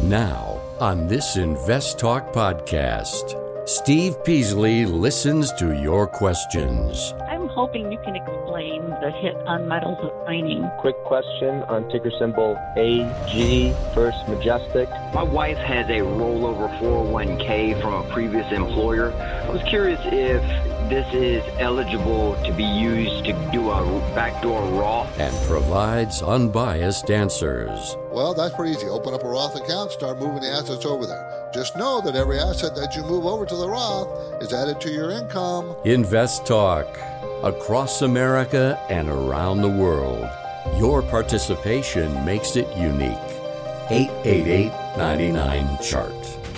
Now, on this Invest Talk podcast, Steve Peasley listens to your questions. I'm hoping you can explain the hit on metals of mining. Quick question on ticker symbol AG, First Majestic. My wife has a rollover 401k from a previous employer. I was curious if this is eligible to be used to do a backdoor Roth. And provides unbiased answers. Well, that's pretty easy. Open up a Roth account, start moving the assets over there. Just know that every asset that you move over to the Roth is added to your income. Invest Talk. Across America and around the world. Your participation makes it unique. 888-99-CHART.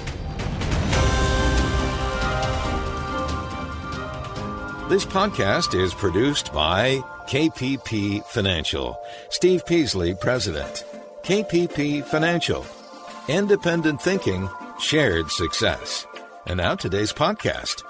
This podcast is produced by KPP Financial. Steve Peasley, President. KPP Financial. Independent thinking, shared success. And now today's podcast.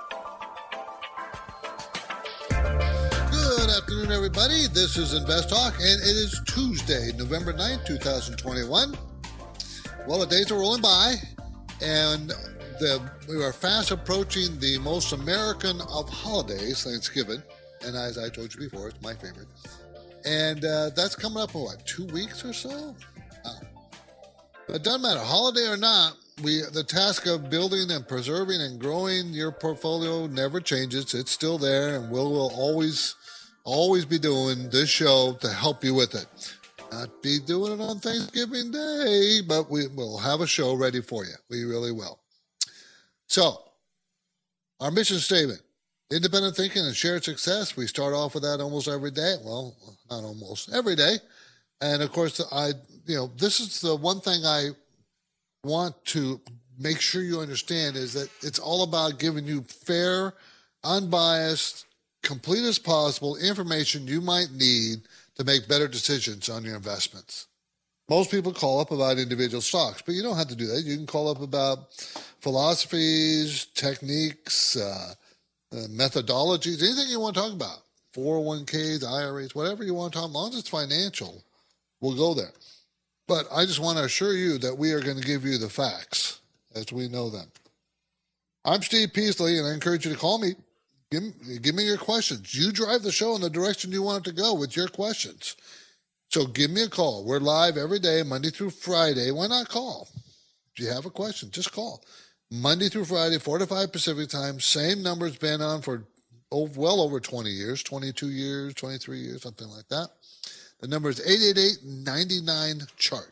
Good afternoon, everybody. This is Invest Talk, and it is Tuesday, November 9th, 2021. Well, the days are rolling by, and we are fast approaching the most American of holidays, Thanksgiving. And as I told you before, it's my favorite. And that's coming up in, 2 weeks or so? But it doesn't matter, holiday or not, the task of building and preserving and growing your portfolio never changes. It's still there, and we'll always be doing this show to help you with it. Not be doing it on Thanksgiving Day, but we will have a show ready for you. We really will. So, our mission statement, independent thinking and shared success. We start off with that almost every day. Well, not almost, every day. And of course, this is the one thing I want to make sure you understand is that it's all about giving you fair, unbiased, complete as possible information you might need to make better decisions on your investments. Most people call up about individual stocks, but you don't have to do that. You can call up about philosophies, techniques, methodologies, anything you want to talk about. 401ks, IRAs, whatever you want to talk about. As long as it's financial, we'll go there. But I just want to assure you that we are going to give you the facts as we know them. I'm Steve Peasley, and I encourage you to call me. Give me your questions. You drive the show in the direction you want it to go with your questions. So give me a call. We're live every day, Monday through Friday. Why not call? If you have a question, just call. Monday through Friday, 4 to 5 Pacific time. Same number's been on for well over 20 years, 22 years, 23 years, something like that. The number is 888-99-CHART,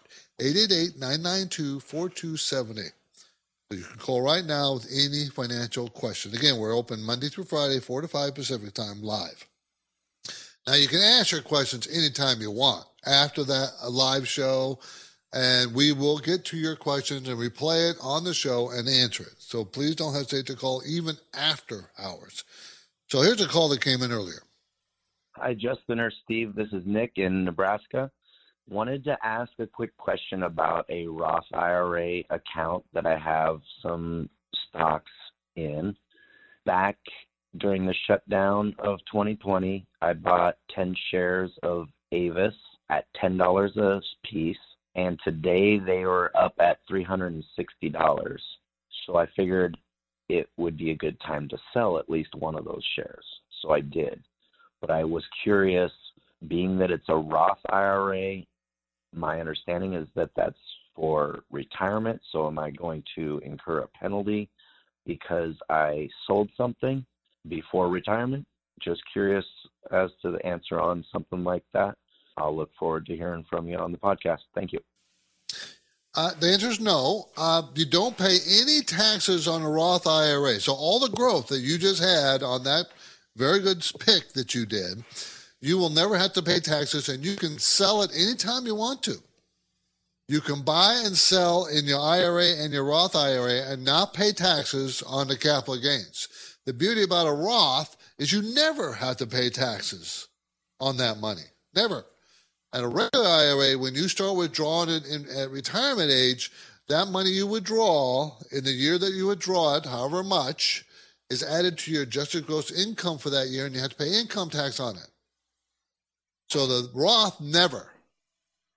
888-992-4278. So you can call right now with any financial question. Again, we're open Monday through Friday, 4 to 5 Pacific time, live. Now, you can ask your questions anytime you want after that live show, and we will get to your questions and replay it on the show and answer it. So please don't hesitate to call even after hours. So here's a call that came in earlier. Hi, Justin or Steve. This is Nick in Nebraska. Wanted to ask a quick question about a Roth IRA account that I have some stocks in. Back during the shutdown of 2020, I bought 10 shares of Avis at $10 a piece, and today they were up at $360. So I figured it would be a good time to sell at least one of those shares. So I did. But I was curious, being that it's a Roth IRA, my understanding is that that's for retirement. So am I going to incur a penalty because I sold something before retirement? Just curious as to the answer on something like that. I'll look forward to hearing from you on the podcast. Thank you. The answer is no. You don't pay any taxes on a Roth IRA. So all the growth that you just had on that very good pick that you did, you will never have to pay taxes, and you can sell it anytime you want to. You can buy and sell in your IRA and your Roth IRA and not pay taxes on the capital gains. The beauty about a Roth is you never have to pay taxes on that money. Never. And a regular IRA, when you start withdrawing it at retirement age, that money you withdraw in the year that you withdraw it, however much, is added to your adjusted gross income for that year, and you have to pay income tax on it. So the Roth never.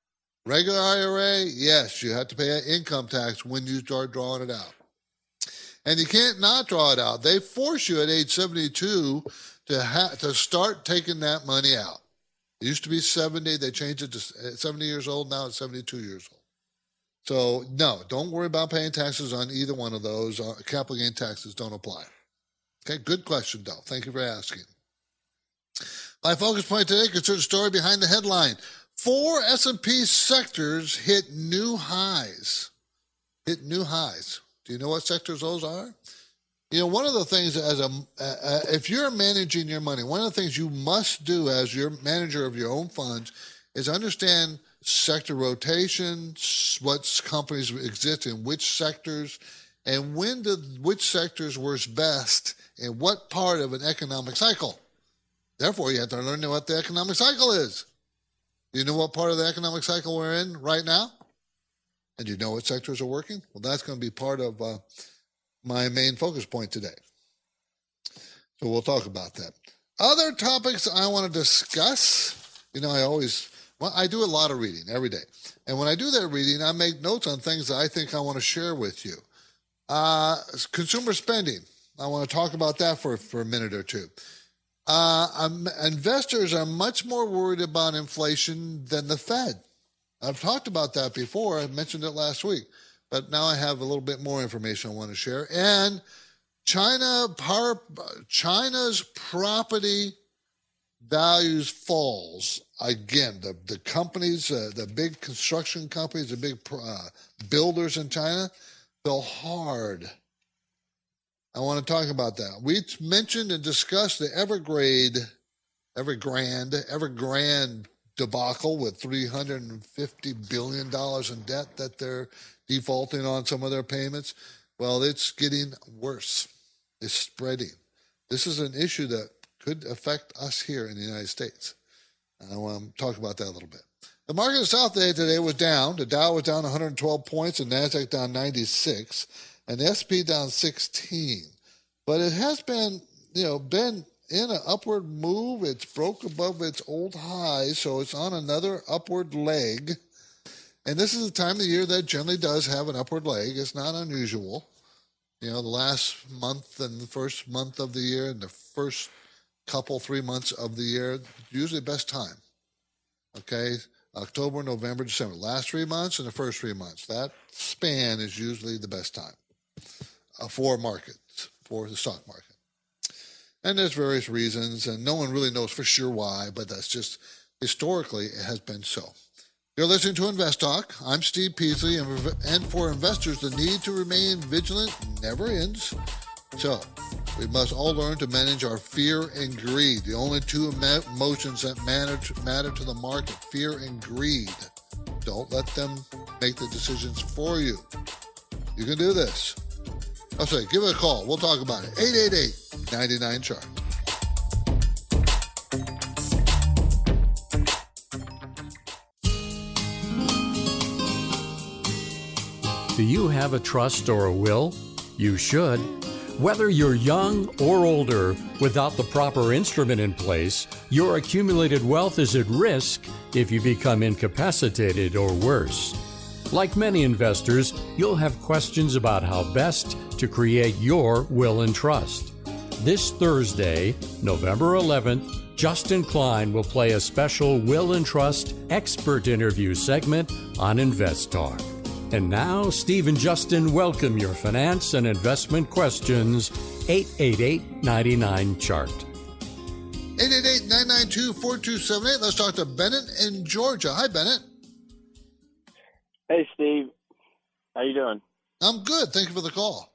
Regular IRA, yes, you have to pay an income tax when you start drawing it out. And you can't not draw it out. They force you at age 72 to start taking that money out. It used to be 70. They changed it to 70 years old. Now it's 72 years old. So, no, don't worry about paying taxes on either one of those. Capital gain taxes don't apply. Okay, good question, though. Thank you for asking. My focus point today concerns the story behind the headline. 4 S&P sectors hit new highs. Do you know what sectors those are? You know, one of the things if you're managing your money, one of the things you must do as your manager of your own funds is understand sector rotation, what companies exist in which sectors, and which sectors work best in what part of an economic cycle. Therefore, you have to learn what the economic cycle is. Do you know what part of the economic cycle we're in right now? And you know what sectors are working? Well, that's going to be part of my main focus point today. So we'll talk about that. Other topics I want to discuss, I do a lot of reading every day. And when I do that reading, I make notes on things that I think I want to share with you. Consumer spending. I want to talk about that for a minute or two. Investors are much more worried about inflation than the Fed. I've talked about that before. I mentioned it last week. But now I have a little bit more information I want to share. And China's property values falls. Again, the companies, the big construction companies, the big builders in China fell hard. I want to talk about that. We mentioned and discussed the Evergrande debacle with $350 billion in debt that they're defaulting on some of their payments. Well, it's getting worse. It's spreading. This is an issue that could affect us here in the United States. I want to talk about that a little bit. The market in South today was down. The Dow was down 112 points, and NASDAQ down 96, and the SP down 16. But it has been in an upward move. It's broke above its old highs, so it's on another upward leg. And this is the time of the year that generally does have an upward leg. It's not unusual. The last month and the first month of the year and the first 3 months of the year, usually the best time. Okay, October, November, December. Last 3 months and the first 3 months. That span is usually the best time for markets, for the stock market. And there's various reasons, and no one really knows for sure why, but that's just historically it has been so. You're listening to Invest Talk. I'm Steve Peasley, and for investors, the need to remain vigilant never ends. So, we must all learn to manage our fear and greed, the only two emotions that matter to the market, fear and greed. Don't let them make the decisions for you. You can do this. I'll say, give it a call. We'll talk about it. 888-99-CHART. Do you have a trust or a will? You should. Whether you're young or older, without the proper instrument in place, your accumulated wealth is at risk if you become incapacitated or worse. Like many investors, you'll have questions about how best to create your will and trust. This Thursday, November 11th, Justin Klein will play a special Will and Trust expert interview segment on Invest Talk. And now, Steve and Justin welcome your finance and investment questions. 888-99-CHART. 888-992-4278. Let's talk to Bennett in Georgia. Hi, Bennett. Hey, Steve. How you doing? I'm good. Thank you for the call.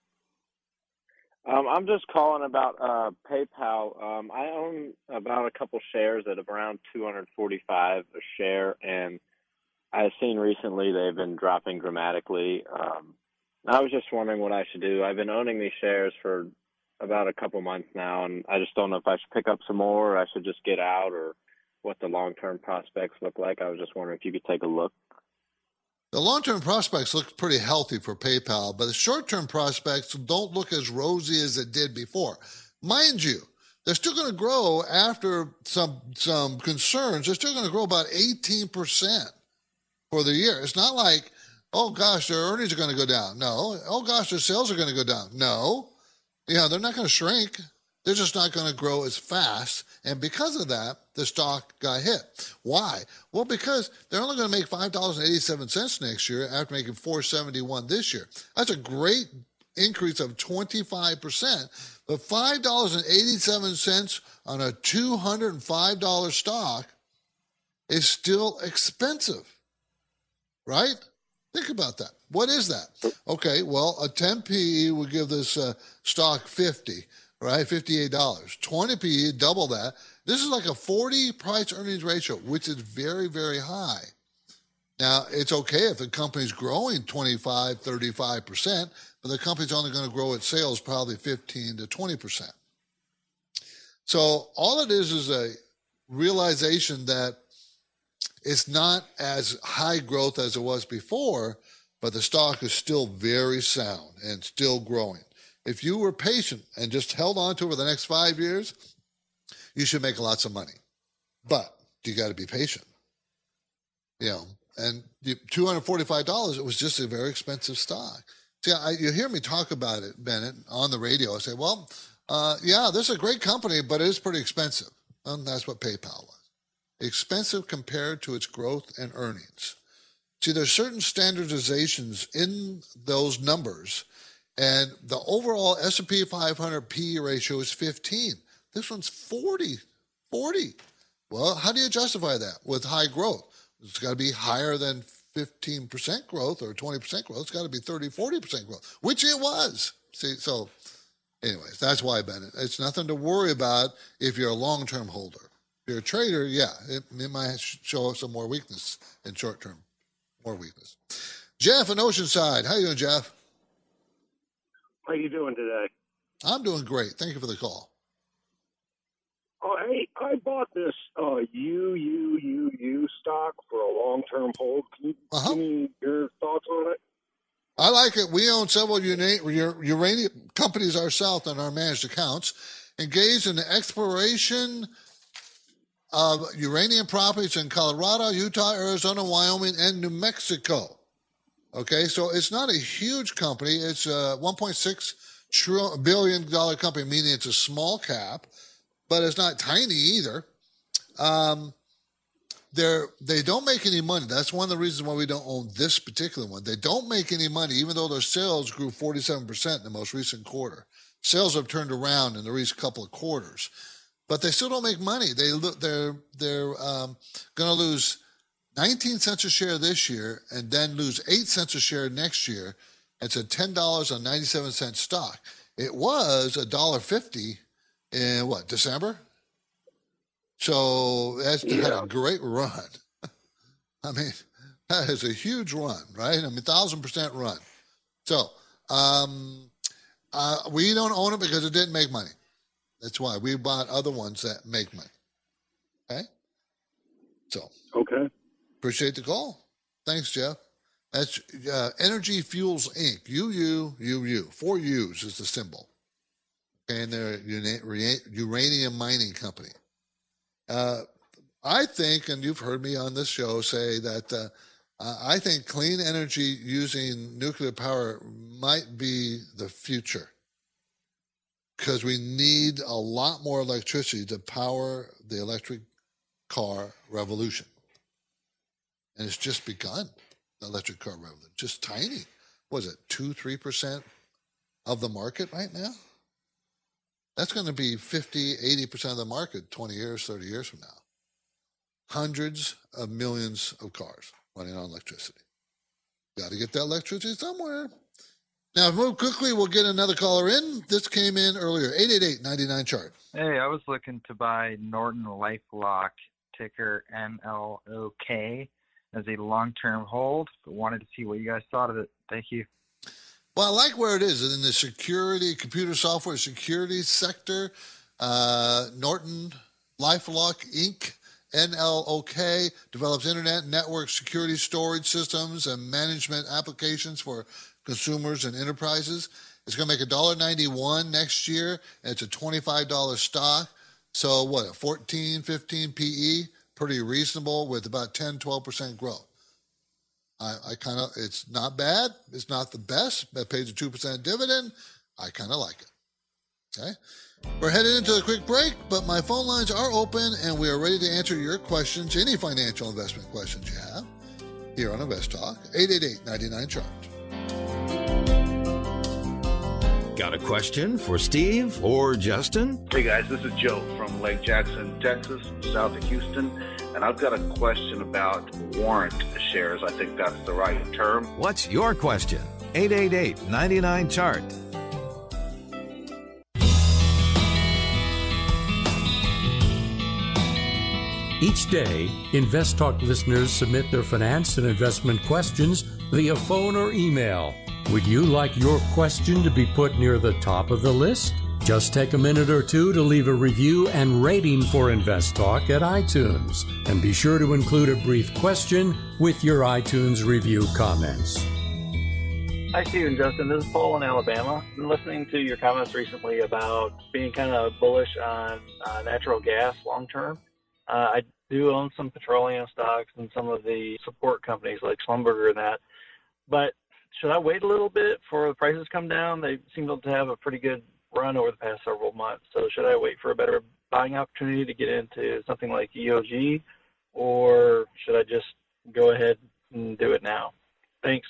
I'm just calling about PayPal. I own about a couple shares at around $245 a share, and I've seen recently they've been dropping dramatically. I was just wondering what I should do. I've been owning these shares for about a couple months now, and I just don't know if I should pick up some more or I should just get out or what the long-term prospects look like. I was just wondering if you could take a look. The long-term prospects look pretty healthy for PayPal, but the short-term prospects don't look as rosy as it did before. Mind you, they're still going to grow after some concerns. They're still going to grow about 18%. for the year. It's not like, oh gosh, their earnings are going to go down. No. Oh gosh, their sales are going to go down. No. Yeah, they're not going to shrink. They're just not going to grow as fast. And because of that, the stock got hit. Why? Well, because they're only going to make $5.87 next year after making $4.71 this year. That's a great increase of 25%. But $5.87 on a $205 stock is still expensive, right? Think about that. What is that? Okay, well, a 10 PE would give this stock 50, right? $58. 20 PE, double that. This is like a 40 price earnings ratio, which is very, very high. Now, it's okay if the company's growing 25, 35%, but the company's only going to grow its sales probably 15 to 20%. So all it is a realization that it's not as high growth as it was before, but the stock is still very sound and still growing. If you were patient and just held on to it for the next 5 years, you should make lots of money. But you got to be patient. You know, and $245, it was just a very expensive stock. See, you hear me talk about it, Bennett, on the radio. I say, well, yeah, this is a great company, but it is pretty expensive. And that's what PayPal was. Expensive compared to its growth and earnings. See, there's certain standardizations in those numbers, and the overall S&P 500 PE ratio is 15. This one's 40. Well, how do you justify that with high growth? It's got to be higher than 15% growth or 20% growth. It's got to be 30, 40% growth, which it was. See, so anyways, that's why, Bennett. It's nothing to worry about if you're a long-term holder. If you're a trader, yeah, it might show some more weakness in short term, more weakness. Jeff in Oceanside. How you doing, Jeff? How you doing today? I'm doing great. Thank you for the call. Oh, hey, I bought this UUUU stock for a long-term hold. Can you give me your thoughts on it? I like it. We own several uranium companies ourselves on our managed accounts, engaged in the exploration of uranium properties in Colorado, Utah, Arizona, Wyoming, and New Mexico. Okay, so it's not a huge company. It's a $1.6 billion company, meaning it's a small cap, but it's not tiny either. They don't make any money. That's one of the reasons why we don't own this particular one. They don't make any money, even though their sales grew 47% in the most recent quarter. Sales have turned around in the recent couple of quarters, but they still don't make money. They're going to lose 19 cents a share this year and then lose 8 cents a share next year. It's a $10.97 stock. It was $1.50 in December? So that's had a great run. I mean, that is a huge run, right? I mean, 1,000% run. So we don't own it because it didn't make money. That's why we bought other ones that make money. Okay? So. Okay. Appreciate the call. Thanks, Jeff. That's Energy Fuels, Inc. UUUU. 4 U's is the symbol. Okay, and they're a uranium mining company. I think, and you've heard me on this show say that I think clean energy using nuclear power might be the future because we need a lot more electricity to power the electric car revolution. And it's just begun, the electric car revolution. Just tiny. What is it, 2-3% of the market right now? That's going to be 50, 80% of the market 20 years, 30 years from now. Hundreds of millions of cars running on electricity. Got to get that electricity somewhere. Now, move quickly, we'll get another caller in. This came in earlier, 888-99-CHART. Hey, I was looking to buy Norton LifeLock, ticker NLOK, as a long-term hold, but wanted to see what you guys thought of it. Thank you. Well, I like where it is in the security, computer software security sector. Norton LifeLock, Inc., NLOK, develops internet network security storage systems and management applications for consumers and enterprises. It's going to make $1.91 next year, and it's a $25 stock. So what, a 14, 15 PE? Pretty reasonable with about 10, 12% growth. It's not bad. It's not the best. It pays a 2% dividend. I kind of like it. Okay. We're headed into a quick break, but my phone lines are open and we are ready to answer your questions, any financial investment questions you have here on Invest Talk, 888-99-CHART. Got a question for Steve or Justin? Hey guys, this is Joe from Lake Jackson, Texas, south of Houston, and I've got a question about warrant shares. I think that's the right term. What's your question? 888-99-CHART. Each day, Invest Talk listeners submit their finance and investment questions via phone or email. Would you like your question to be put near the top of the list? Just take a minute or two to leave a review and rating for Invest Talk at iTunes. And be sure to include a brief question with your iTunes review comments. Hi, Steve and Justin. This is Paul in Alabama. I've been listening to your comments recently about being kind of bullish on natural gas long term. I do own some petroleum stocks and some of the support companies like Schlumberger and that. But should I wait a little bit for the prices to come down? They seem to have a pretty good run over the past several months. So should I wait for a better buying opportunity to get into something like EOG, or should I just go ahead and do it now? Thanks.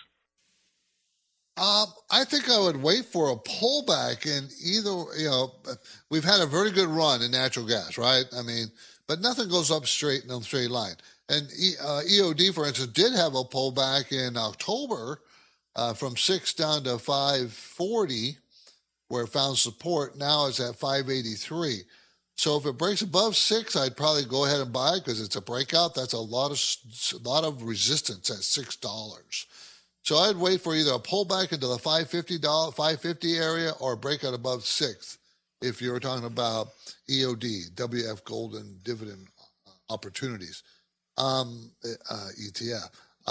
I think I would wait for a pullback in either, we've had a very good run in natural gas, right? I mean, but nothing goes up straight in a straight line. And EOD, for instance, did have a pullback in October from 6 down to 540, where it found support. Now it's at 583. So if it breaks above 6, I'd probably go ahead and buy it because it's a breakout. That's a lot of resistance at $6. So I'd wait for either a pullback into the $550 area or a breakout above 6 if you're talking about EOD, WF Golden Dividend Opportunities, ETF.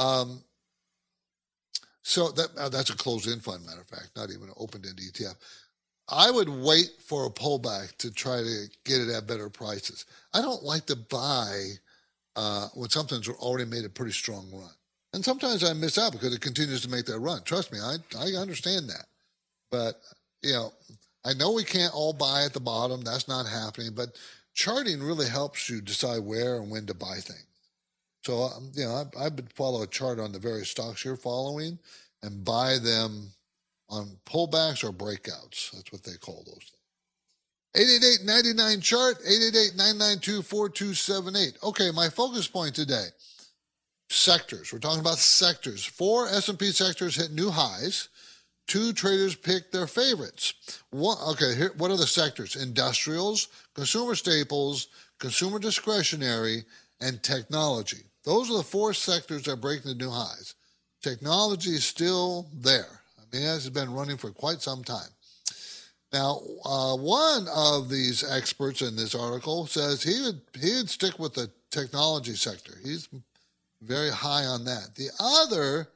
So that's a closed-end fund, matter of fact, not even an open-end ETF. I would wait for a pullback to try to get it at better prices. I don't like to buy when something's already made a pretty strong run. And sometimes I miss out because it continues to make that run. Trust me, I understand that. But, I know we can't all buy at the bottom. That's not happening. But charting really helps you decide where and when to buy things. So, I would follow a chart on the various stocks you're following and buy them on pullbacks or breakouts. That's what they call those things. 888-99-CHART, 888-992-4278. Okay, my focus point today, sectors. We're talking about sectors. 4 S&P sectors hit new highs. 2 traders picked their favorites. What are the sectors? Industrials, consumer staples, consumer discretionary, and technology. Those are the 4 sectors that are breaking the new highs. Technology is still there. It has been running for quite some time. Now, one of these experts in this article says he'd stick with the technology sector. He's very high on that. The other,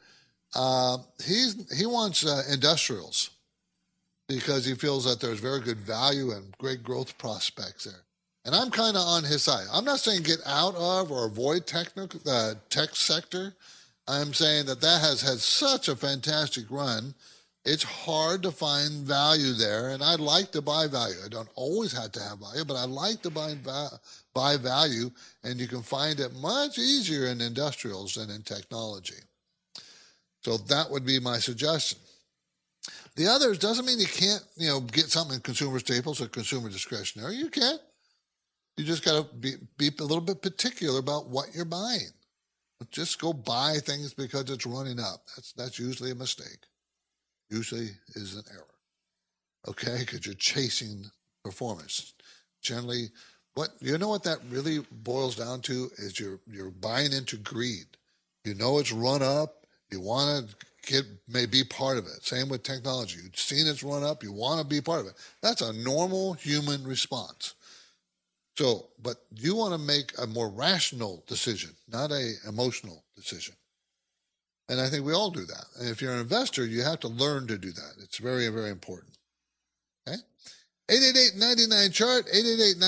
he wants industrials because he feels that there's very good value and great growth prospects there. And I'm kind of on his side. I'm not saying get out of or avoid tech sector. I'm saying that has had such a fantastic run. It's hard to find value there, and I'd like to buy value. I don't always have to have value, but I like to buy value, and you can find it much easier in industrials than in technology. So that would be my suggestion. The others doesn't mean you can't, get something in consumer staples or consumer discretionary. You can. You just got to be a little bit particular about what you're buying. Just go buy things because it's running up. That's usually a mistake. Usually is an error. Okay, because you're chasing performance. Generally, what that really boils down to is you're buying into greed. You know it's run up. You want to be part of it. Same with technology. You've seen it's run up. You want to be part of it. That's a normal human response. So, but you want to make a more rational decision, not an emotional decision. And I think we all do that. And if you're an investor, you have to learn to do that. It's very, very important. Okay? 888-99-CHART,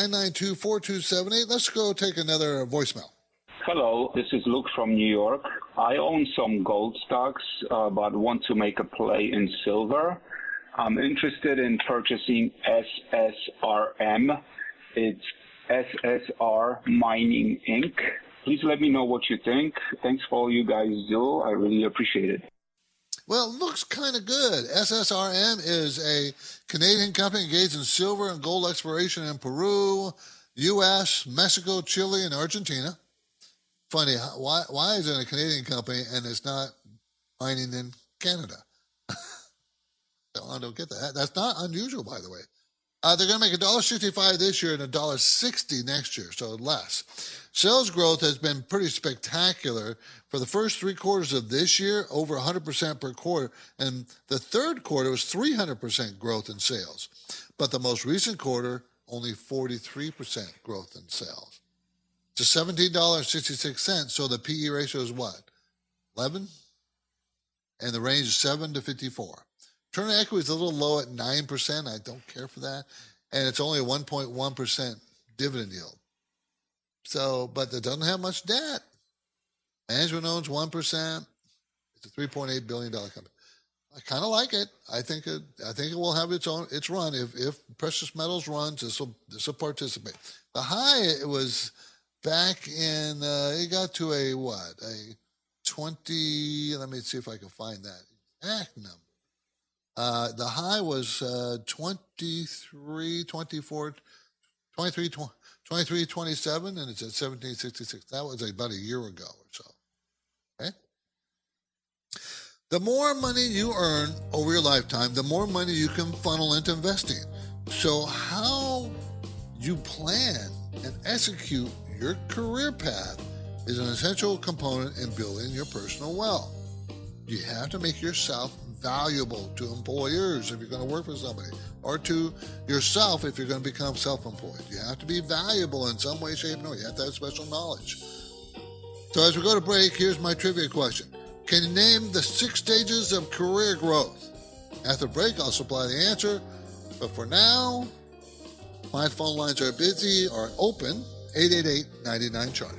888-992-4278. Let's go take another voicemail. Hello, this is Luke from New York. I own some gold stocks, but want to make a play in silver. I'm interested in purchasing SSRM. It's SSR Mining Inc. Please let me know what you think. Thanks for all you guys do. I really appreciate it. Well, it looks kind of good. SSRM is a Canadian company engaged in silver and gold exploration in Peru, U.S., Mexico, Chile, and Argentina. Funny, why is it a Canadian company and it's not mining in Canada? I don't get that. That's not unusual, by the way. They're going to make $1.65 this year and $1.60 next year, so less. Sales growth has been pretty spectacular for the first 3 quarters of this year, over 100% per quarter, and the third quarter was 300% growth in sales. But the most recent quarter, only 43% growth in sales. To $17.66, so the PE ratio is what? 11? And the range is 7 to 54. Return on equity is a little low at 9%. I don't care for that. And it's only a 1.1% dividend yield. So, but it doesn't have much debt. Management owns 1%. It's a $3.8 billion company. I kind of like it. I think it will have its run. If precious metals runs, this will participate. The high, it was back in, it got to a 20, let me see if I can find that exact number. The high was 23, 24, 23, 23, 27, and it's at 1766. That was about a year ago or so. Okay? The more money you earn over your lifetime, the more money you can funnel into investing. So how you plan and execute your career path is an essential component in building your personal wealth. You have to make yourself valuable to employers if you're going to work for somebody, or to yourself if you're going to become self-employed. You have to be valuable in some way, shape, or you have to have special knowledge. So as we go to break, here's my trivia question. Can you name the 6 stages of career growth? After break, I'll supply the answer. But for now, my phone lines are busy or open, 888-99-CHART.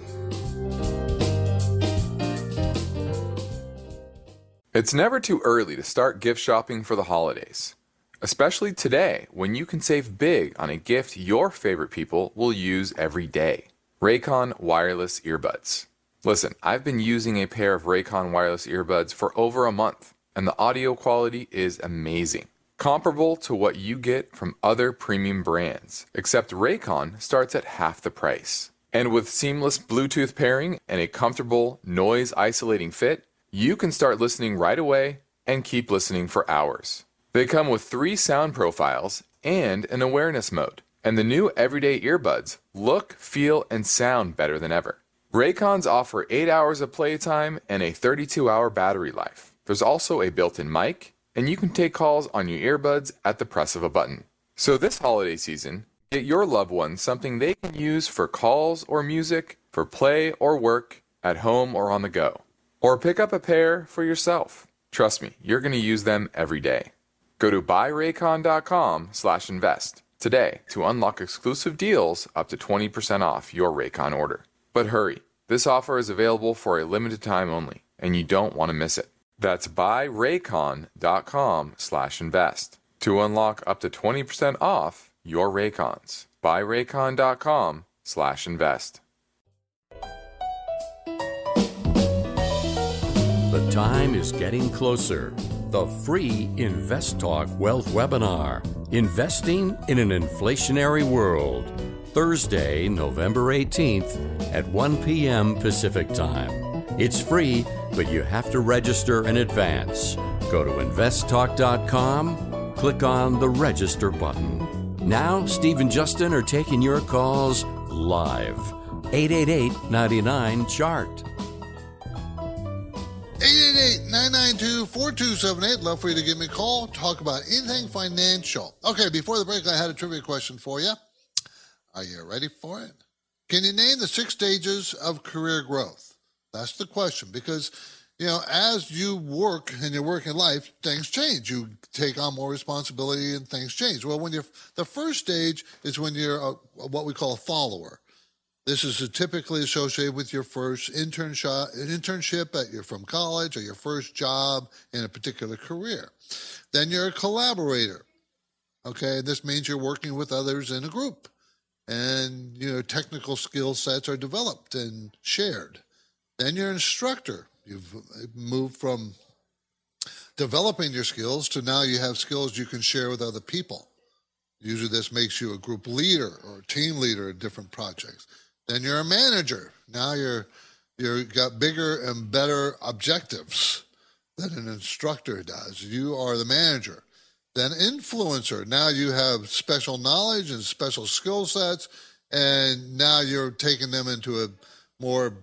It's never too early to start gift shopping for the holidays, especially today when you can save big on a gift your favorite people will use every day. Raycon Wireless Earbuds. Listen, I've been using a pair of Raycon Wireless Earbuds for over a month, and the audio quality is amazing. Comparable to what you get from other premium brands, except Raycon starts at half the price. And with seamless Bluetooth pairing and a comfortable noise-isolating fit, you can start listening right away and keep listening for hours. They come with 3 sound profiles and an awareness mode. And the new everyday earbuds look, feel, and sound better than ever. Raycons offer 8 hours of playtime and a 32-hour battery life. There's also a built-in mic, and you can take calls on your earbuds at the press of a button. So this holiday season, get your loved ones something they can use for calls or music, for play or work, at home or on the go. Or pick up a pair for yourself. Trust me, you're going to use them every day. Go to buyraycon.com/invest today to unlock exclusive deals up to 20% off your Raycon order. But hurry, this offer is available for a limited time only, and you don't want to miss it. That's buyraycon.com/invest to unlock up to 20% off your Raycons. buyraycon.com/invest. The time is getting closer. The free Invest Talk Wealth Webinar, Investing in an Inflationary World. Thursday, November 18th at 1 p.m. Pacific Time. It's free, but you have to register in advance. Go to investtalk.com, click on the register button. Now, Steve and Justin are taking your calls live. 888-99-CHART. 888-992-4278. Love for you to give me a call. Talk about anything financial. Okay, before the break, I had a trivia question for you. Are you ready for it? Can you name the 6 stages of career growth? That's the question, because, you know, as you work in your working life, things change. You take on more responsibility and things change. Well, when you're, the first stage is when you're what we call a follower. This is typically associated with your first internship from college or your first job in a particular career. Then you're a collaborator. Okay, this means you're working with others in a group, and your technical skill sets are developed and shared. Then you're an instructor. You've moved from developing your skills to now you have skills you can share with other people. Usually this makes you a group leader or a team leader in different projects. Then you're a manager. Now you're got bigger and better objectives than an instructor does. You are the manager. Then influencer. Now you have special knowledge and special skill sets, and now you're taking them into a more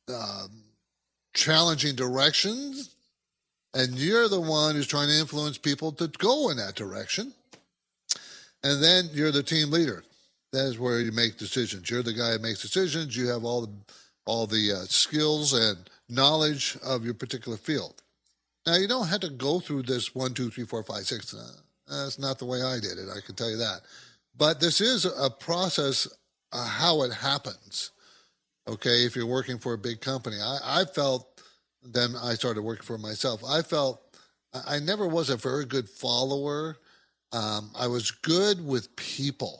challenging direction, and you're the one who's trying to influence people to go in that direction. And then you're the team leader. That is where you make decisions. You're the guy who makes decisions. You have all the skills and knowledge of your particular field. Now, you don't have to go through this 1, 2, 3, 4, 5, 6. That's not the way I did it. I can tell you that. But this is a process, how it happens. Okay, if you're working for a big company. I felt, then I started working for myself. I felt I never was a very good follower. I was good with people.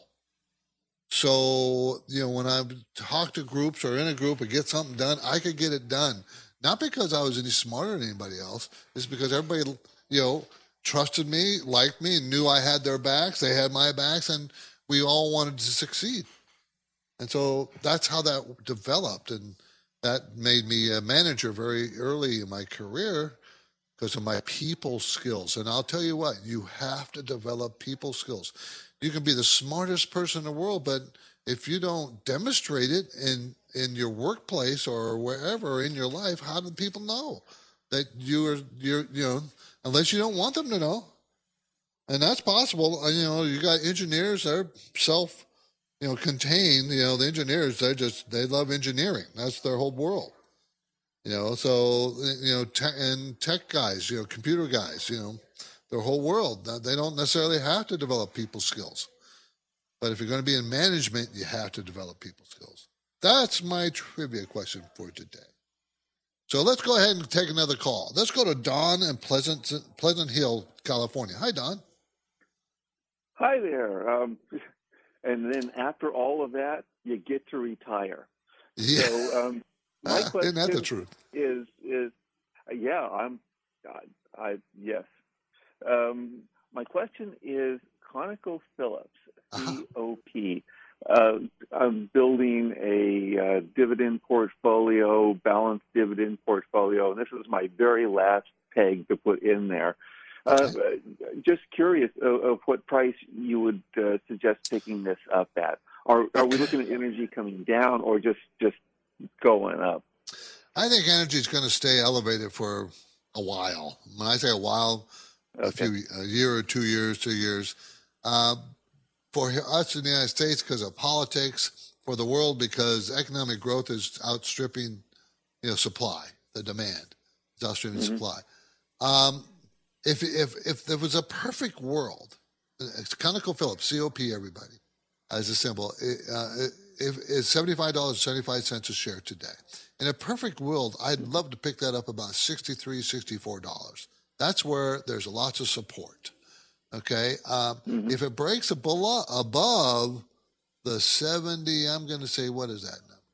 So, when I talk to groups or in a group and get something done, I could get it done. Not because I was any smarter than anybody else. It's because everybody, trusted me, liked me, and knew I had their backs. They had my backs, and we all wanted to succeed. And so that's how that developed. And that made me a manager very early in my career because of my people skills. And I'll tell you what, you have to develop people skills. You can be the smartest person in the world, but if you don't demonstrate it in your workplace or wherever in your life, how do people know that you're unless you don't want them to know? And that's possible. You got engineers that are contained. The engineers, they love engineering. That's their whole world. And tech guys, computer guys, their whole world. They don't necessarily have to develop people skills. But if you're going to be in management, you have to develop people skills. That's my trivia question for today. So let's go ahead and take another call. Let's go to Don in Pleasant Hill, California. Hi, Don. Hi there. And then after all of that, you get to retire. Yeah. So my question Isn't that the truth? is yes. My question is ConocoPhillips, COP. I'm building a dividend portfolio, balanced dividend portfolio, and this is my very last peg to put in there. Just curious of what price you would suggest picking this up at. Are we looking at energy coming down or just going up? I think energy is going to stay elevated for a while. When I say a while, a year or 2 years, 2 years. For us in the United States, because of politics, for the world, because economic growth is outstripping, supply, the demand is outstripping supply. If there was a perfect world, it's ConocoPhillips, COP, everybody, as a symbol, it's $75.75 a share today. In a perfect world, I'd love to pick that up about $63, $64. That's where there's lots of support. Okay, if it breaks above the 70, I'm going to say, what is that now?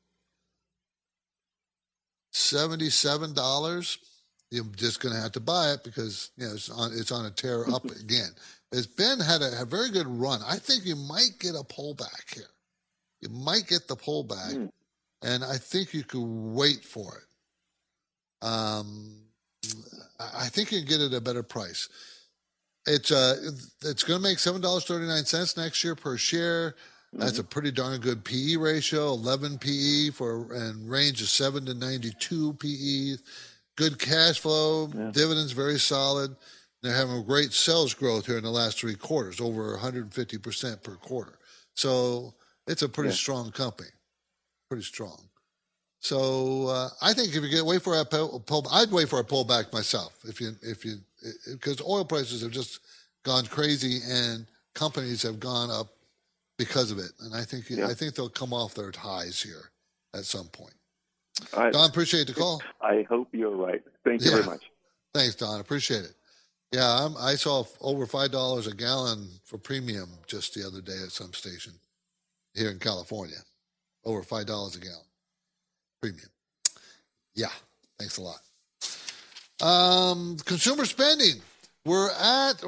$77. You're just going to have to buy it because it's on a tear up again. It's had a very good run. I think you might get a pullback here. You might get the pullback, and I think you could wait for it. I think you can get it at a better price. It's going to make $7.39 next year per share. That's a pretty darn good PE ratio, 11 PE and range of 7 to 92 PE. Good cash flow, dividends very solid. They're having great sales growth here in the last 3 quarters, over 150% per quarter. So it's a pretty strong company, pretty strong. So I think if you wait for a pullback, I'd wait for a pullback myself. Because oil prices have just gone crazy and companies have gone up because of it, and I think they'll come off their highs here at some point. Don, appreciate the call. I hope you're right. Thank you very much. Thanks, Don. Appreciate it. Yeah, I saw over $5 a gallon for premium just the other day at some station here in California. Over $5 a gallon premium. Yeah, thanks a lot. Consumer spending. We're at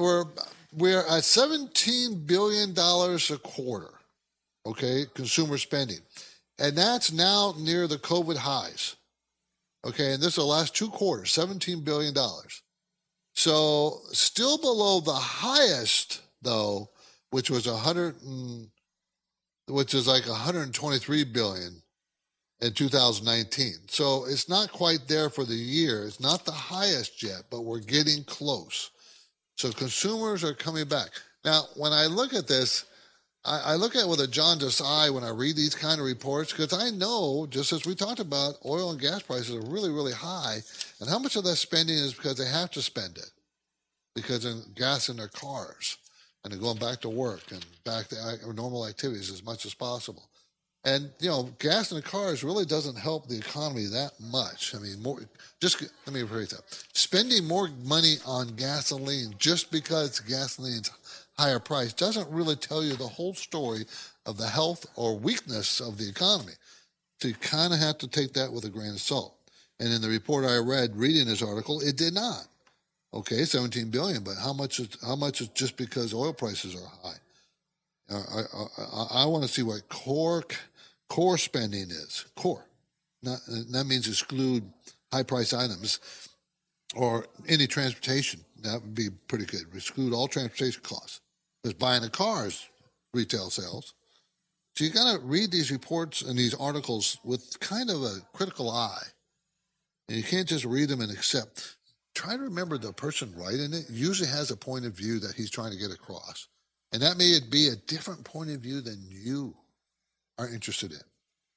$17 billion a quarter. Okay, consumer spending. And that's now near the COVID highs. Okay, and this is the last 2 quarters, $17 billion. So still below the highest, though, which is like $123 billion in 2019. So it's not quite there for the year. It's not the highest yet, but we're getting close. So consumers are coming back. Now, when I look at this, I look at it with a jaundiced eye when I read these kind of reports, because I know, just as we talked about, oil and gas prices are really, really high. And how much of that spending is because they have to spend it, because of gas in their cars, and they're going back to work and back to normal activities as much as possible. And, gas in the cars really doesn't help the economy that much. I mean, let me rephrase that. Spending more money on gasoline just because gasoline's higher price doesn't really tell you the whole story of the health or weakness of the economy. So you kind of have to take that with a grain of salt. And in the report I read, reading this article, it did not. Okay, $17 billion, but how much is just because oil prices are high? I want to see what core spending is. Core. That means exclude high price items or any transportation. That would be pretty good. Exclude all transportation costs. Because buying a car is retail sales. So you got to read these reports and these articles with kind of a critical eye. And you can't just read them and accept. Try to remember the person writing it usually has a point of view that he's trying to get across. And that may be a different point of view than you are interested in.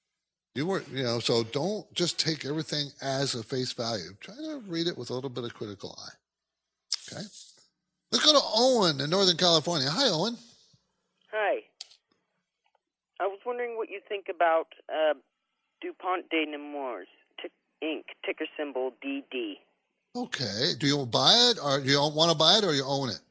So don't just take everything as a face value. Try to read it with a little bit of critical eye. Okay? Let's go to Owen in Northern California. Hi, Owen. Hi. I was wondering what you think about DuPont de Nemours, Inc., ticker symbol DD. Okay. Do you buy it, or do you want to buy it, or you own it?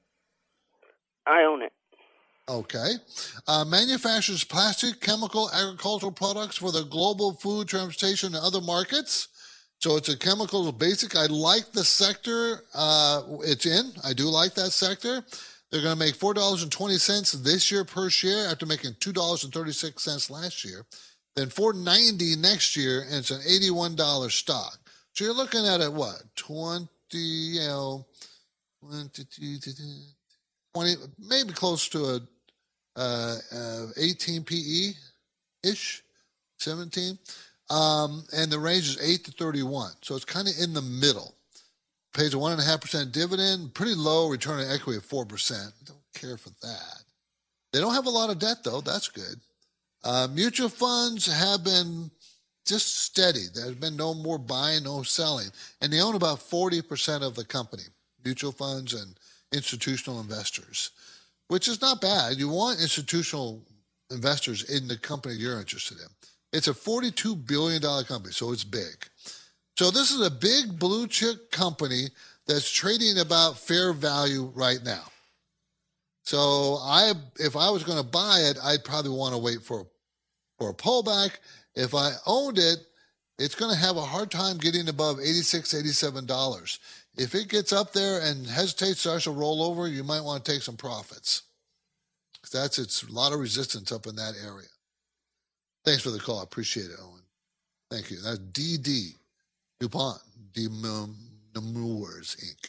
I own it. Okay. Manufactures plastic, chemical, agricultural products for the global food, transportation, and other markets. So it's a chemical basic. I like the sector it's in. I do like that sector. They're going to make $4.20 this year per share after making $2.36 last year. Then $4.90 next year, and it's an $81 stock. So you're looking at it, what, 20, maybe close to a 18 PE-ish, 17. And the range is 8 to 31. So it's kind of in the middle. Pays a 1.5% dividend, pretty low return on equity of 4%. Don't care for that. They don't have a lot of debt, though. That's good. Mutual funds have been just steady. There's been no more buying, no selling. And they own about 40% of the company, mutual funds and institutional investors, which is not bad. You want institutional investors in the company you're interested in. It's a $42 billion company, so it's big. So this is a big blue chip company that's trading about fair value right now. So if I was going to buy it, I'd probably want to wait for a pullback. If I owned it, it's going to have a hard time getting above $86, $87. If it gets up there and hesitates, starts to roll over, you might want to take some profits. It's a lot of resistance up in that area. Thanks for the call. I appreciate it, Owen. Thank you. That's DD, DuPont, de Nemours, Inc.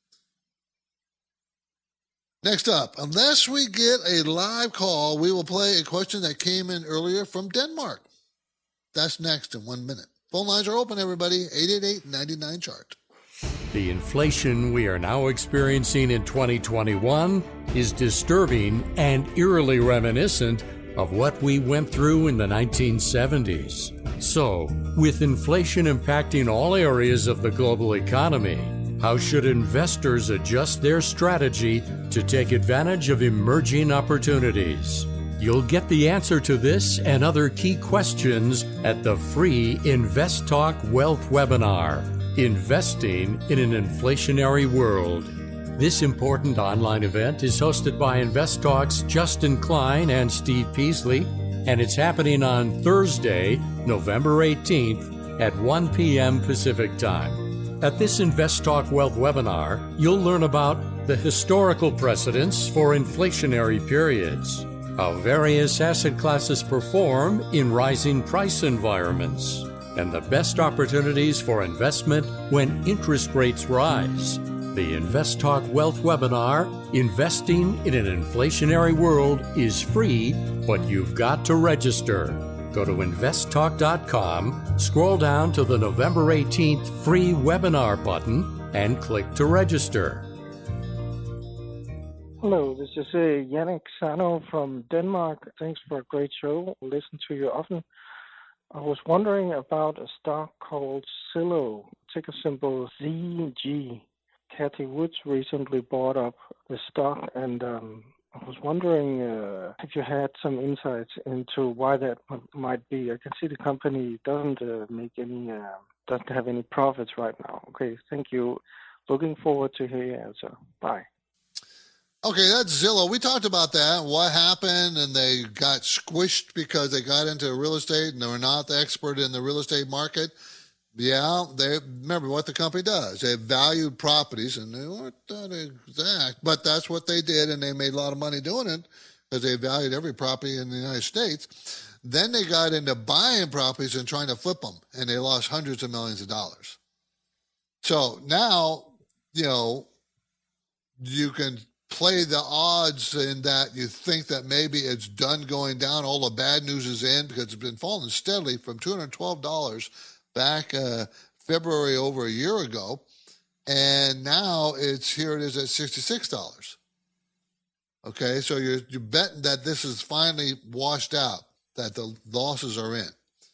Next up, unless we get a live call, we will play a question that came in earlier from Denmark. That's next in 1 minute. Phone lines are open, everybody. 888-99-CHART. The inflation we are now experiencing in 2021 is disturbing and eerily reminiscent of what we went through in the 1970s. So, with inflation impacting all areas of the global economy, how should investors adjust their strategy to take advantage of emerging opportunities? You'll get the answer to this and other key questions at the free Invest Talk Wealth webinar, Investing in an Inflationary World. This important online event is hosted by Invest Talk's Justin Klein and Steve Peasley, and it's happening on Thursday, November 18th at 1 p.m. Pacific Time. At this Invest Talk Wealth webinar, you'll learn about the historical precedents for inflationary periods, how various asset classes perform in rising price environments, and the best opportunities for investment when interest rates rise. The Invest Talk Wealth webinar, Investing in an Inflationary World, is free, but you've got to register. Go to investtalk.com, scroll down to the November 18th free webinar button, and click to register. Hello, this is Yannick Sano from Denmark. Thanks for a great show. Listen to you often. I was wondering about a stock called Zillow, ticker symbol ZG. Kathy Woods recently bought up the stock, and I was wondering if you had some insights into why that might be. I can see the company doesn't have any profits right now. Okay, thank you. Looking forward to hear your answer. Bye. Okay, that's Zillow. We talked about that, what happened, and they got squished because they got into real estate and they were not the expert in the real estate market. Yeah, they remember what the company does. They valued properties, and they weren't that exact, but that's what they did, and they made a lot of money doing it because they valued every property in the United States. Then they got into buying properties and trying to flip them, and they lost hundreds of millions of dollars. So now, you can play the odds in that you think that maybe it's done going down. All the bad news is in because it's been falling steadily from $212 back February over a year ago, and now it is at $66. Okay, so you're betting that this is finally washed out, that the losses are in.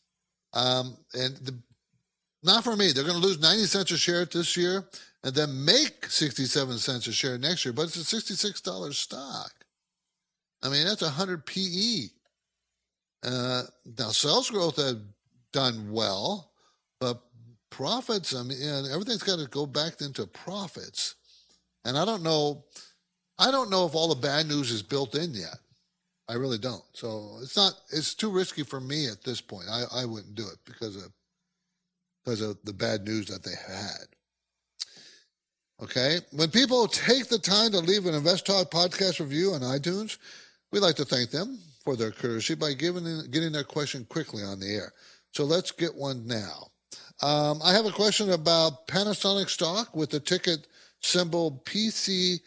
Not for me. They're going to lose 90 cents a share this year and then make 67 cents a share next year, but it's a $66 stock. I mean, that's 100 PE. Now, sales growth have done well, but profits, everything's got to go back into profits. And I don't know if all the bad news is built in yet. I really don't. So it's too risky for me at this point. I wouldn't do it because of the bad news that they had. Okay? When people take the time to leave an Invest Talk podcast review on iTunes, we'd like to thank them for their courtesy by getting their question quickly on the air. So let's get one now. I have a question about Panasonic stock with the ticket symbol PCRFY.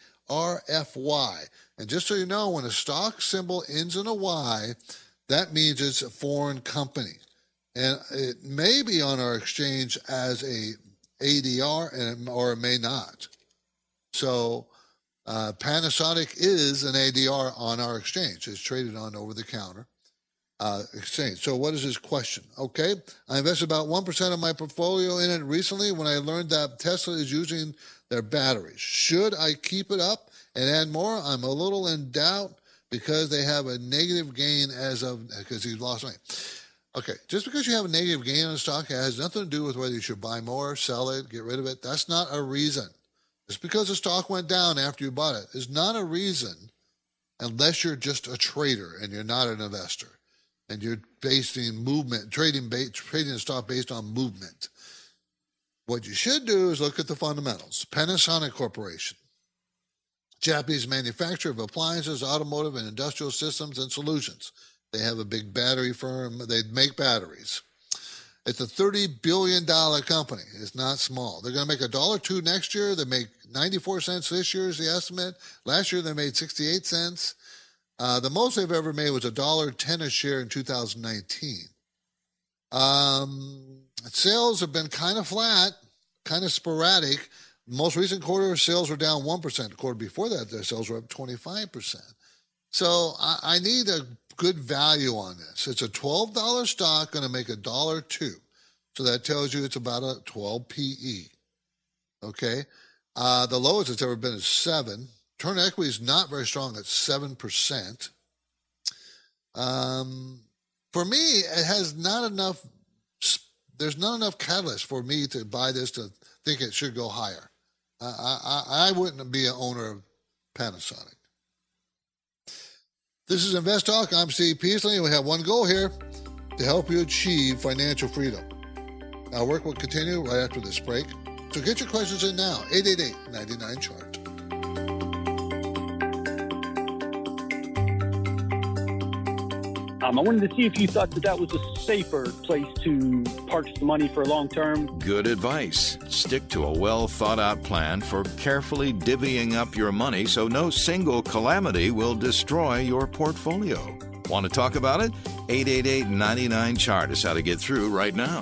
And just so you know, when a stock symbol ends in a Y, that means it's a foreign company. And it may be on our exchange as a ADR, or it may not. So Panasonic is an ADR on our exchange. It's traded on over-the-counter exchange. So what is his question? Okay, I invested about 1% of my portfolio in it recently when I learned that Tesla is using their batteries. Should I keep it up and add more? I'm a little in doubt because they have a negative gain because he lost money. Okay, just because you have a negative gain on a stock, it has nothing to do with whether you should buy more, sell it, get rid of it. That's not a reason. Just because the stock went down after you bought it is not a reason unless you're just a trader and you're not an investor and you're basing movement, trading a stock based on movement. What you should do is look at the fundamentals. Panasonic Corporation, Japanese manufacturer of appliances, automotive, and industrial systems and solutions. They have a big battery firm. They make batteries. It's a $30 billion company. It's not small. They're going to make $1.02 next year. They make 94 cents this year is the estimate. Last year they made 68 cents. The most they've ever made was $1.10 a share in 2019. Sales have been kind of flat, kind of sporadic. Most recent quarter, sales were down 1%. The quarter before that, their sales were up 25%. So I need a good value on this. It's a $12 stock, going to make $1.02. So that tells you it's about a 12 PE. Okay? The lowest it's ever been is 7. Return equity is not very strong at 7%. For me, it has not enough. There's not enough catalyst for me to buy this to think it should go higher. I wouldn't be an owner of Panasonic. This is Invest Talk. I'm Steve Peasley, and we have one goal here: to help you achieve financial freedom. Our work will continue right after this break. So get your questions in now. 888-99-CHART. I wanted to see if you thought that was a safer place to park the money for long term. Good advice. Stick to a well-thought-out plan for carefully divvying up your money so no single calamity will destroy your portfolio. Want to talk about it? 888-99-CHART is how to get through right now.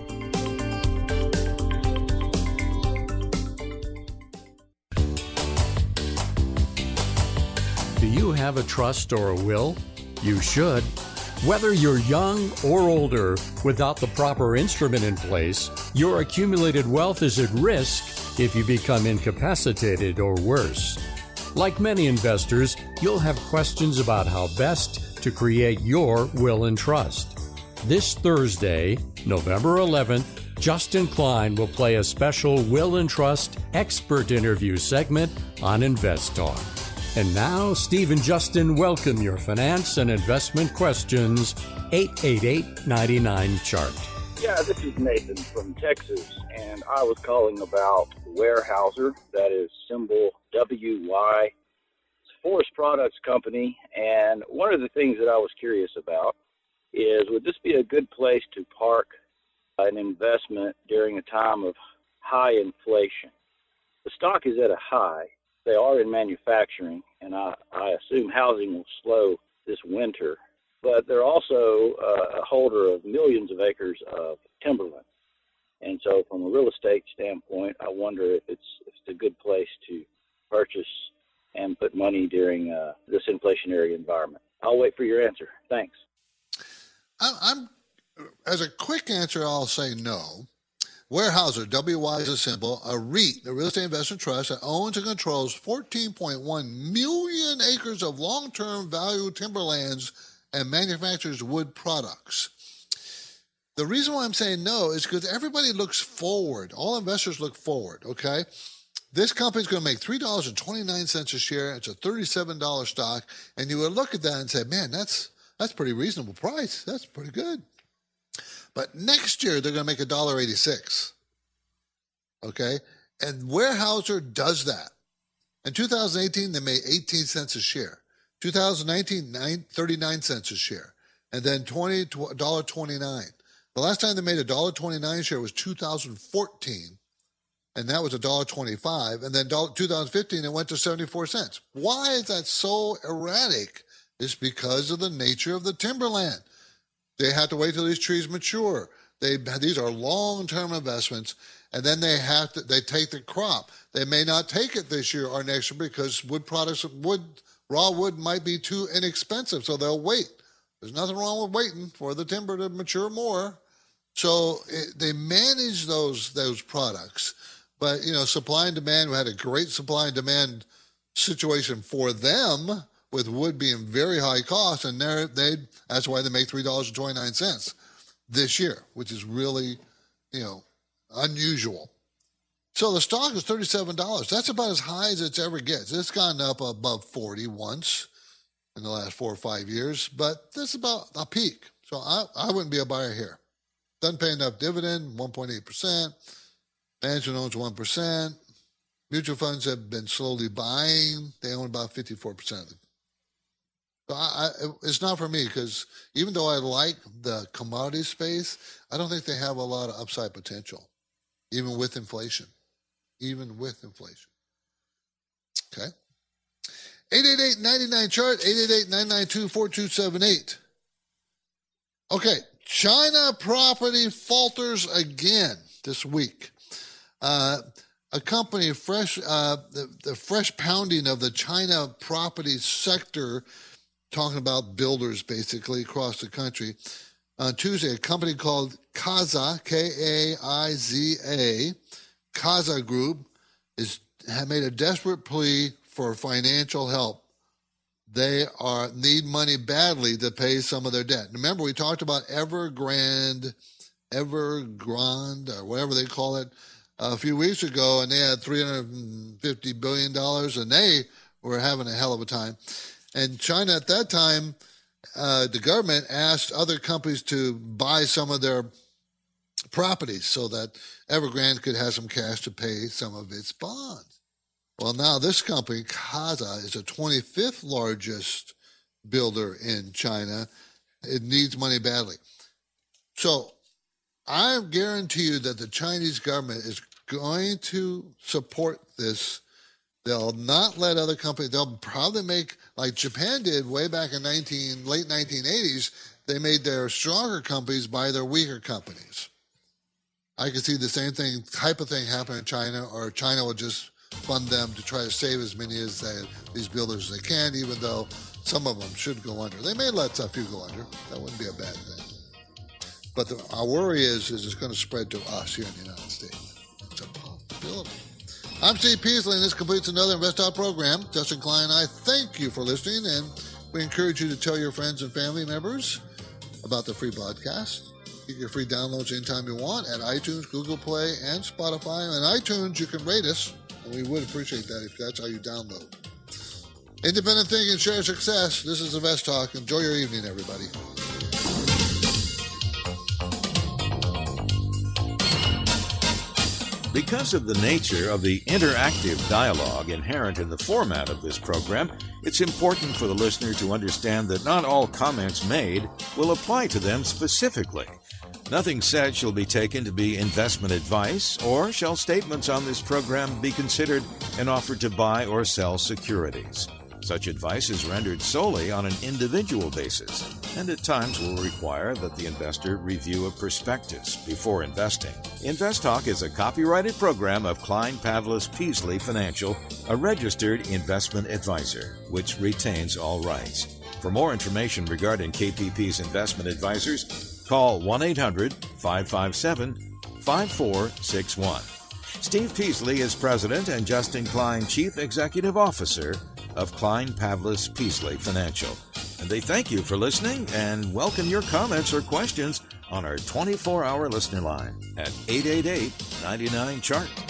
Do you have a trust or a will? You should. Whether you're young or older, without the proper instrument in place, your accumulated wealth is at risk if you become incapacitated or worse. Like many investors, you'll have questions about how best to create your will and trust. This Thursday, November 11th, Justin Klein will play a special Will and Trust expert interview segment on Invest Talk. And now, Steve and Justin welcome your finance and investment questions. 888-99-CHART. Yeah, this is Nathan from Texas, and I was calling about Weyerhaeuser. That is symbol WY. It's a forest products company, and one of the things that I was curious about is, would this be a good place to park an investment during a time of high inflation? The stock is at a high. They are in manufacturing, and I assume housing will slow this winter. But they're also a holder of millions of acres of timberland. And so from a real estate standpoint, I wonder if it's a good place to purchase and put money during this inflationary environment. I'll wait for your answer. Thanks. As a quick answer, I'll say no. Weyerhaeuser, WY is a symbol, a REIT, a real estate investment trust that owns and controls 14.1 million acres of long-term value timberlands and manufactures wood products. The reason why I'm saying no is because everybody looks forward. All investors look forward, okay? This company's going to make $3.29 a share. It's a $37 stock. And you would look at that and say, man, that's pretty reasonable price. That's pretty good. But next year, they're going to make $1.86, okay? And Weyerhaeuser does that. In 2018, they made 18 cents a share. 2019, 39 cents a share. And then $1.29. The last time they made $1.29 a share was 2014, and that was $1.25. And then 2015, it went to 74 cents. Why is that so erratic? It's because of the nature of the timberland. They have to wait till these trees mature. These are long-term investments, and then they take the crop. They may not take it this year or next year because raw wood might be too inexpensive, so they'll wait. There's nothing wrong with waiting for the timber to mature more. So they manage those products, but supply and demand. We had a great supply and demand situation for them, with wood being very high cost, and that's why they make $3.29 this year, which is really, unusual. So the stock is $37. That's about as high as it's ever gets. It's gone up above 40 once in the last 4 or 5 years, but this is about a peak. So I wouldn't be a buyer here. Doesn't pay enough dividend, 1.8%. Management owns 1%. Mutual funds have been slowly buying. They own about 54% of it. So it's not for me, because even though I like the commodity space, I don't think they have a lot of upside potential, even with inflation. Okay. 888-99-CHART, 888-992-4278. Okay, China property falters again this week. A company, the fresh pounding of the China property sector, talking about builders basically across the country. On Tuesday, a company called Kaiza, K-A-I-Z-A, Kaiza Group, had made a desperate plea for financial help they need money badly to pay some of their debt. Remember, we talked about Evergrande, or whatever they call it, a few weeks ago, and they had $350 billion, and they were having a hell of a time. And China at that time, the government asked other companies to buy some of their properties so that Evergrande could have some cash to pay some of its bonds. Well, now this company, CASA, is the 25th largest builder in China. It needs money badly. So I guarantee you that the Chinese government is going to support this. They'll not let other companies, they'll probably make, like Japan did way back in late 1980s, they made their stronger companies buy their weaker companies. I could see the same type of thing happen in China, or China will just fund them to try to save as many as these builders as they can, even though some of them should go under. They may let a few go under. That wouldn't be a bad thing. But our worry is it's going to spread to us here in the United States. It's a possibility. I'm Steve Peasley, and this completes another Invest Talk program. Justin Klein and I thank you for listening, and we encourage you to tell your friends and family members about the free podcast. Get your free downloads anytime you want at iTunes, Google Play, and Spotify. And iTunes, you can rate us, and we would appreciate that if that's how you download. Independent thinking, share success. This is Invest Talk. Enjoy your evening, everybody. Because of the nature of the interactive dialogue inherent in the format of this program, it's important for the listener to understand that not all comments made will apply to them specifically. Nothing said shall be taken to be investment advice, or shall statements on this program be considered an offer to buy or sell securities. Such advice is rendered solely on an individual basis, and at times will require that the investor review a prospectus before investing. Invest Talk is a copyrighted program of Klein Pavlis Peasley Financial, a registered investment advisor, which retains all rights. For more information regarding KPP's investment advisors, call 1-800-557-5461. Steve Peasley is President and Justin Klein Chief Executive Officer of Klein Pavlis Peasley Financial. And they thank you for listening and welcome your comments or questions on our 24-hour listener line at 888-99-CHART.